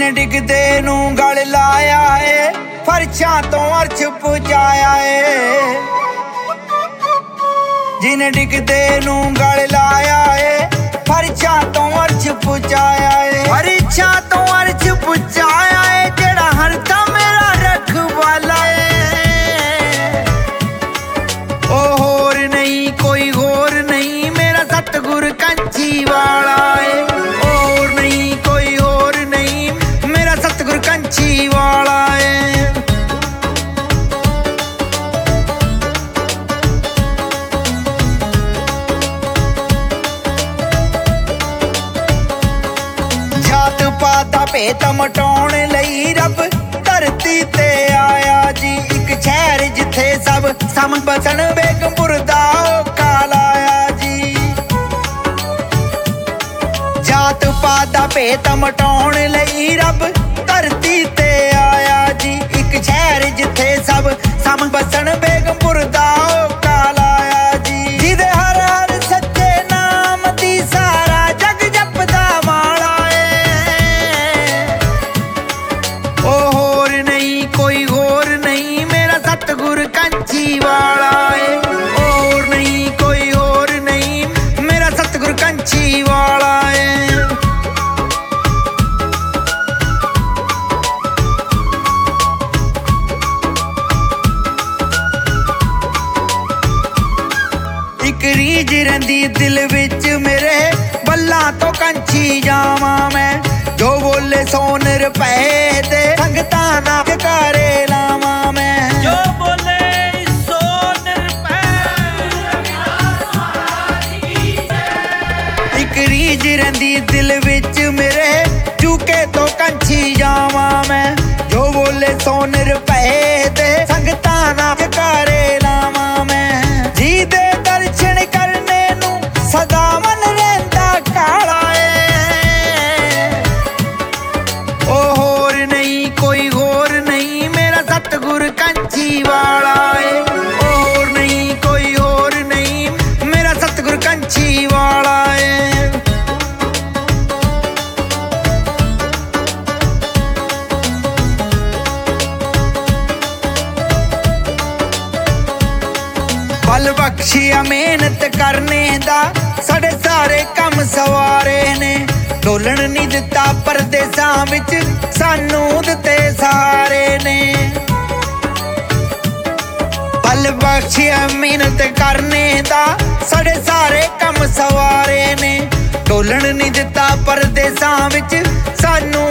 ਜਿਨ ਡਿੱਗਦੇ ਨੂੰ ਗਲ ਲਾਇਆ ਏ ਫਰਸ਼ਾਂ ਤੋਂ ਅਰਸ਼ ਪੁਜਾਇਆ ਏ ਜਿਨ ਡਿੱਗਦੇ ਨੂੰ ਗਲ ਲਾਇਆ ਏ ਫਰਸ਼ਾਂ ਤੋਂ ਅਰਸ਼ ਪੁਜਾਇਆ ਏ ਫਰਸ਼ਾਂ ਤੋਂ ਅਰਸ਼ ਪੁਜਾਇਆ ਏ ਜਿਹੜਾ ਹਰ ਦਮ ਮੇਰਾ ਰਖਵਾਲਾ ਏ ਉਹ ਹੋਰ ਨਹੀਂ ਕੋਈ ਹੋਰ ਨਹੀਂ ਮੇਰਾ ਸਤਿਗੁਰ ਕੰਚੀ ਵਾਲਾ ਏ ਹੋਰ ਨਹੀਂ ਕੋਈ ਹੋਰ ਨਹੀਂ ਮੇਰਾ ਸਤਿਗੁਰ ਕੰਚੀ ਵਾਲਾ ਏ ਜਾਤ ਪਾਤ ਦਾ ਭੇਤ ਮਟਾਉਣ ਲਈ ਰੱਬ ਧਰਤੀ ਤੇ ਆਇਆ ਜੀ ਇੱਕ ਸ਼ਹਿਰ ਜਿੱਥੇ ਸਭ ਸਮ ਬਸਣ ਬੇਗਮਪੁਰ ਦਾ ਔਖਾ ਲਾਇਆ ਜੀ ਜਾਤ ਪਾਤ ਦਾ ਭੇਤ ਮਟਾਉਣ ਲਈ ਰੱਬ ਧਰਤੀ ਤੇ ਆਇਆ ਜੀ ਇੱਕ ਸ਼ਹਿਰ ਜਿੱਥੇ ਸਭ ਸਮ ਬਸਣ ਬੇਗਮਪੁਰ ਦਾ ਔਖਾ ਲਾਇਆ ਜੀ ਜਿਹਦੇ ਹਰ ਹਰ ਸੱਚੇ ਨਾਮ ਦੀ ਸਾਰਾ ਜਗ ਜਪਦਾ ਮਾਲਾ ਏ ਉਹ ਹੋਰ ਨਹੀਂ ਕੋਈ ਹੋਰ ਨਹੀਂ ਮੇਰਾ ਸਤਿਗੁਰ ਕੰਚੀ ਵਾਲਾ ਏ ਹੋਰ ਨਹੀਂ ਕੋਈ ਹੋਰ ਨਹੀਂ ਮੇਰਾ ਸਤਿਗੁਰ ਕੰਚੀ ਵਾਲਾ ਏ ਇੱਕ ਰੀਝ ਰਹਿੰਦੀ ਦਿਲ ਵਿੱਚ ਮੇਰੇ ਬੱਲਾਂ ਤੋਂ ਕੰਚੀ ਜਾਵਾਂ ਮੈਂ ਜੋ ਬੋਲੇ ਸੋਨ ਰੁਪਏ ਦੇ ਸੰਗਤਾਂ ਨਾ ਜਕਾਰੇ ਲਾਵਾਂ ਮੈਂ ਜੋ ਬੋਲੇ ਸੋਨ ਰੁਪਏ ਇੱਕ ਰੀਝ ਰਹਿੰਦੀ ਦਿਲ ਵਿੱਚ ਮੇਰੇ ਝੁਕੇ ਤੋਂ ਕੰਚੀ ਜਾਵਾਂ ਮੈਂ ਜੋ ਬੋਲੇ ਸੋਨ ਰੁਪਏ ਦੇ ਸੰਗਤਾਂ ਨਾ ਜਕਾਰੇ ਲਾਵਾਂ ਮੈਂ ਜੀ ਦੇ ਦਰਸ਼ਨ ਕਰਨੇ ਨੂੰ ਸਦਾ ਮਨ ਰਹਿੰਦਾ ਕਾਲਾ ਏ ਉਹ ਹੋਰ ਨਹੀਂ ਕੋਈ ਹੋਰ ਨਹੀਂ ਮੇਰਾ ਸਤਿਗੁਰ ਕੰਚੀ ਵਾਲਾ ਏ ਹੋਰ ਨਹੀਂ ਕੋਈ ਹੋਰ ਨਹੀਂ ਮੇਰਾ ਸਤਿਗੁਰ ਕੰਚੀ ਵਾਲਾ ਏ ਬਲ ਬਖਸ਼ਿਆ ਮਿਹਨਤ ਕਰਨੇ ਦਾ ਸਾਡੇ ਸਾਰੇ ਕੰਮ ਸਵਾਰੇ ਨੇ ਡੋਲਣ ਨਹੀਂ ਦਿੱਤਾ ਪਰਦੇਸਾਂ ਵਿੱਚ ਸਾਨੂੰ ਦਿੱਤੇ ਸਹਾਰੇ ਨੇ ਬਲ ਬਖਸ਼ਿਆ ਮਿਹਨਤ ਕਰਨੇ ਦਾ ਸਾਡੇ ਸਾਰੇ ਕੰਮ ਸਵਾਰੇ ਨੇ ਡੋਲਣ ਨਹੀਂ ਦਿੱਤਾ ਪਰਦੇਸਾਂ ਵਿੱਚ ਸਾਨੂੰ